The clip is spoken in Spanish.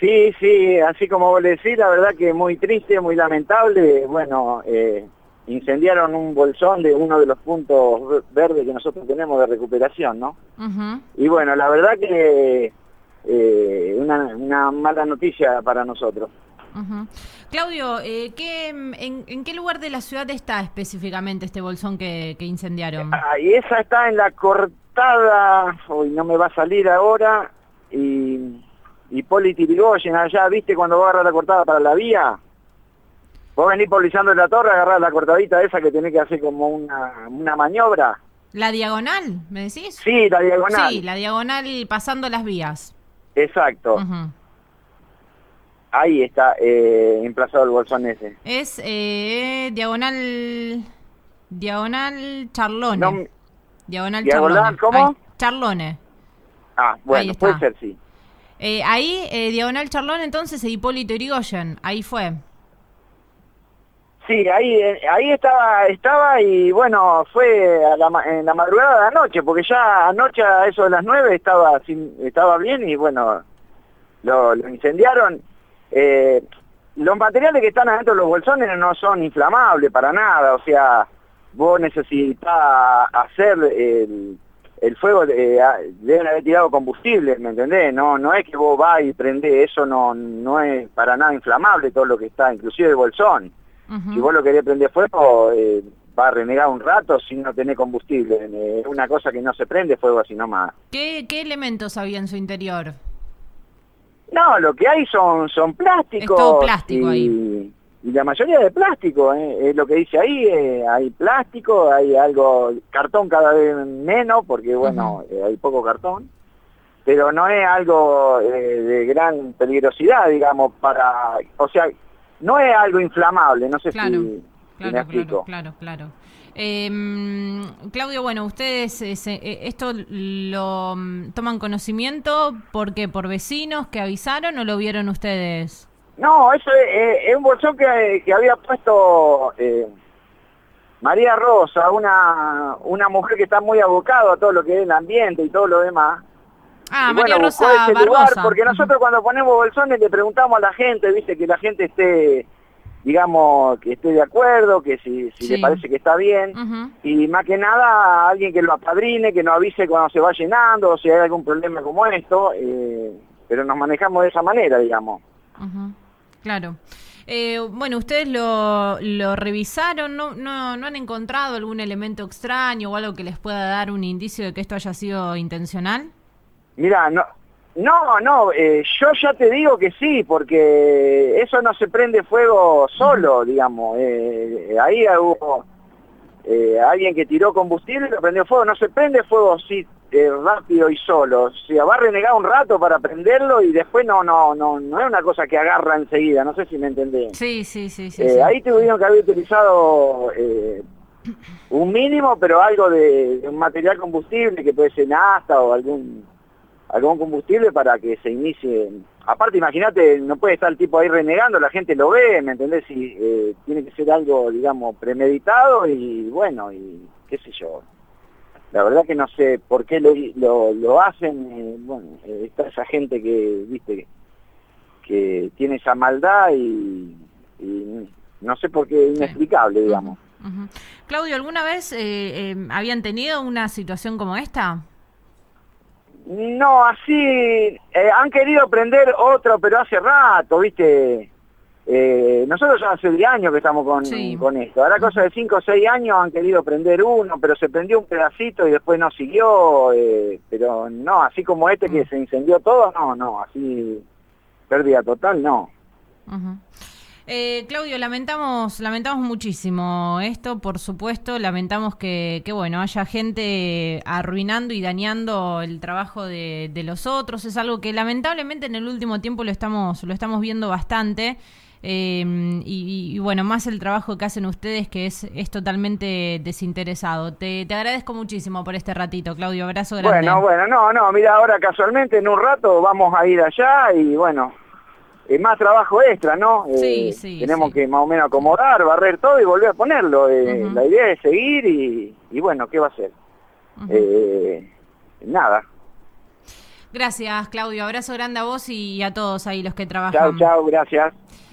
Sí, sí, así como vos le decís, la verdad que muy triste, muy lamentable. Bueno, incendiaron un bolsón de uno de los puntos verdes que nosotros tenemos de recuperación, ¿no? Ujú. Y bueno, la verdad que una mala noticia para nosotros. Ujú. Claudio, ¿en qué lugar de la ciudad está específicamente este bolsón que incendiaron? Y esa está en la cortada, hoy no me va a salir ahora, y Hipólito Yrigoyen, allá, ¿viste cuando vos agarrás la cortada para la vía? Vos venís por Lisandro de la Torre, agarrás la cortadita esa que tenés que hacer como una maniobra. ¿La diagonal, me decís? Sí, la Sí, diagonal, la diagonal pasando las vías. exacto. Ujú. Ahí está emplazado el bolsón ese. Es diagonal Charlone. No, Diagonal diagonal, Charlone. Ahí, ¿cómo? Charlone. Ah, Ahí bueno, puede está. ser, sí. Ahí, diagonal Charlone, entonces, Hipólito Yrigoyen. Ahí fue. Sí, ahí estaba y bueno, fue en la madrugada de anoche, porque ya anoche a eso de las 9 estaba bien y bueno, lo incendiaron. Los materiales que están adentro de los bolsones no son inflamables para nada, o sea, vos necesitas hacer el fuego, deben haber tirado combustible, ¿me entendés? No es que vos vas y prendés, eso no es para nada inflamable todo lo que está, inclusive el bolsón. Si Ujú. vos lo querés prender fuego, va a renegar un rato si no tenés combustible. Es una cosa que no se prende fuego así nomás. ¿Qué elementos había en su interior? No, lo que hay son Es todo plásticos plástico ahí. y la mayoría de plástico, es lo que dice ahí, hay plástico, hay algo, cartón cada vez menos, porque Ujú. bueno, hay poco cartón, pero no es algo de gran peligrosidad, digamos, o sea, no es algo inflamable, no sé Claro, si me claro, claro, explico. claro, claro. Claudio, bueno, ustedes esto lo toman conocimiento porque por vecinos que avisaron o lo vieron ustedes. No, eso es un bolsón que había puesto María Rosa, una mujer que está muy abocada a todo lo que es el ambiente y todo lo demás. Ah, Y María bueno, buscó Rosa ese lugar, Barbosa. porque Ujú. nosotros cuando ponemos bolsones le preguntamos a la gente, viste, que la gente esté, digamos, que esté de acuerdo, que si le Sí. parece que está bien. Ujú, Y más que nada, alguien que lo apadrine, que nos avise cuando se va llenando, o si hay algún problema como esto. Pero nos manejamos de esa manera, digamos. ujú. Claro. Bueno, ustedes lo revisaron, ¿no han encontrado algún elemento extraño o algo que les pueda dar un indicio de que esto haya sido intencional? Mira, yo ya te digo que sí, porque eso no se prende fuego Ujú. solo, digamos. Ahí hubo alguien que tiró combustible y lo prendió fuego. No se prende fuego así rápido y solo. O sea, va a renegar un rato para prenderlo y después no es una cosa que agarra enseguida. No sé si me entendés. Sí, sí, sí, sí, sí, Ahí sí. tuvieron que haber utilizado un mínimo, pero algo de un material combustible que puede ser nafta o algún combustible para que se inicie. Aparte, imagínate, no puede estar el tipo ahí renegando, la gente lo ve, ¿me entendés? Y, tiene que ser algo, digamos, premeditado y bueno, y qué sé yo. La verdad que no sé por qué lo hacen, bueno, está esa gente que, viste, que tiene esa maldad y no sé por qué, Sí. inexplicable, Ujú, digamos. ujú. Claudio, ¿alguna vez habían tenido una situación como esta? No, así, han querido prender otro, pero hace rato, viste. Nosotros ya hace 10 años que estamos Sí. con esto. A la cosa Ujú. de 5 o 6 años han querido prender uno, pero se prendió un pedacito y después no siguió. Pero no, así como este que Mm, se incendió todo, no, así, pérdida total, no. ujú. Claudio, lamentamos muchísimo esto, por supuesto, lamentamos que bueno, haya gente arruinando y dañando el trabajo de los otros, es algo que lamentablemente en el último tiempo lo estamos viendo bastante, y bueno, más el trabajo que hacen ustedes que es totalmente desinteresado. Te agradezco muchísimo por este ratito, Claudio, abrazo grande. Bueno, no, mira, ahora casualmente en un rato vamos a ir allá y bueno, más trabajo extra, ¿no? Sí, sí, Tenemos sí, que más o menos sí. acomodar, barrer todo y volver a ponerlo. Ujú, La idea es seguir y bueno, ¿qué va a ser? ujú. Eh, Nada. Gracias, Claudio. Abrazo grande a vos y a todos ahí los que Chao, trabajan. chao, gracias.